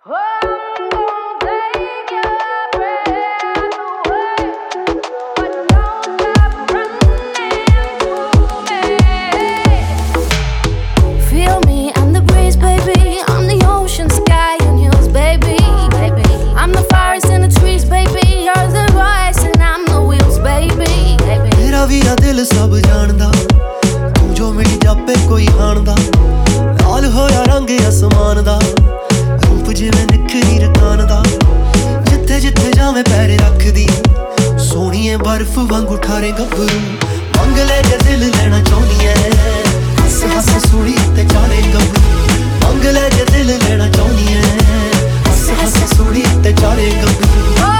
दिल सब जानदा तू जो मिली जापे कोई हाणदा लाल होया रंग आसमान दा रूप जिवें निखरी रकान दा जिथे जिथे जावे पैर रखदी सोहणीए बर्फ वांगू ठारे गभरू मंग ले जे दिल लेना चाहनी है हस हस सोहणी ते चारे गभरू मंग ले जे दिल लेना चाहनी है हस हस सोहणी ते चारे गभरू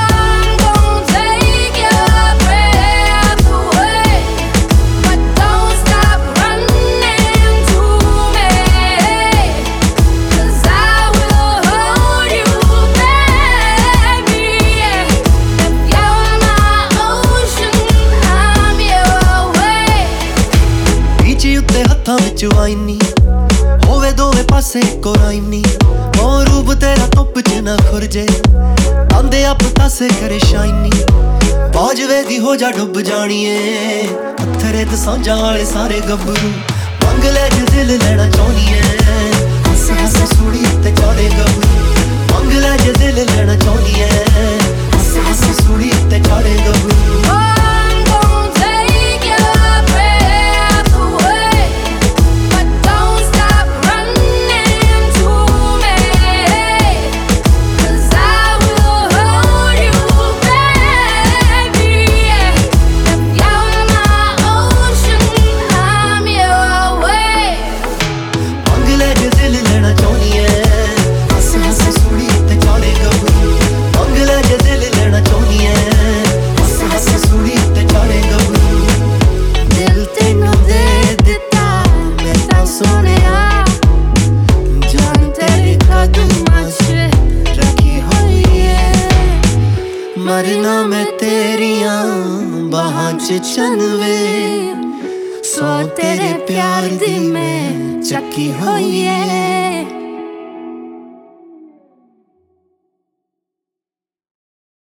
हत्थां विच वाइनी होवे दोवें पासे इक्को राइम नी ओ रूप तेरा धुप च ना खुरजे आंदे आप तासे करे शाइनी बाजवे दी हो जा डुब जानिए पत्थरे ते सांझां वाले सारे गभरू मंग ले जे दिल लेना चाहनी है हस हस सोहणी ते चारे गभरू मंग ले जे दिल लेना चाहनी है हस हस सोहणी ते चारे गभरू मरना मैं तेरियां बाहां च चनवे सौ तेरे प्यार दी मैं चक्की होई है।